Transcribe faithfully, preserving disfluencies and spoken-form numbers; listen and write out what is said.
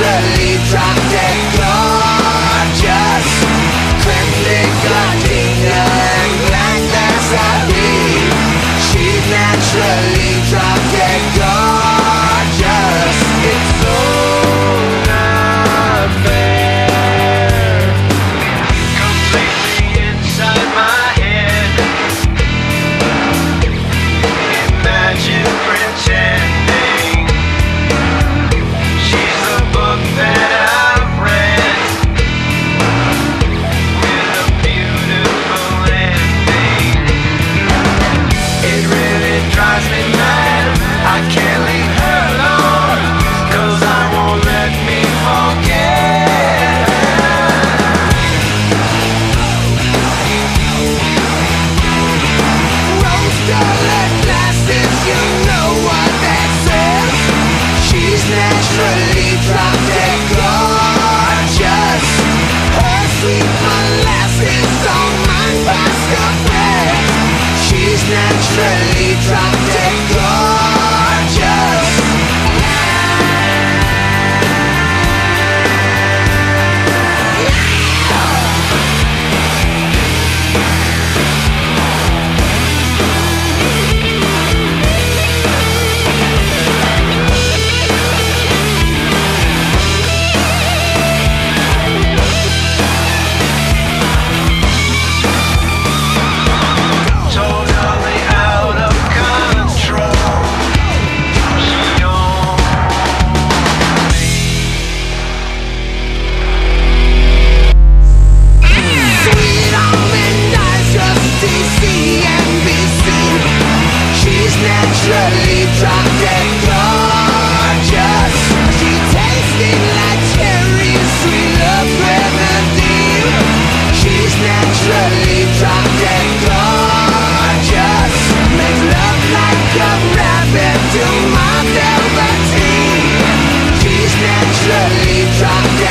naturally drop dead gorgeous. Crimson gardenia and black Vaseline. She's naturally drop dead gorgeous. It's so not fair. Completely inside my head. Imagine pretending she's the book that I've read, with a beautiful ending. It really drives me mad. I can't leave her alone, 'cause I won't let me forget. Rose-colored glasses, you know what that says. She's naturally drop dead gorgeous. Her sweet molasses don't mind pasta bread. She's naturally drop dead gorgeous. Totally out of control. She owns me. Sweet almond eyes, just T C N B C. She's naturally drop dead gorgeous. She tasted like cherries, sweet love grenadine. She's naturally drop dead gorgeous. Makes love like a rabbit to my velveteen. She's naturally drop dead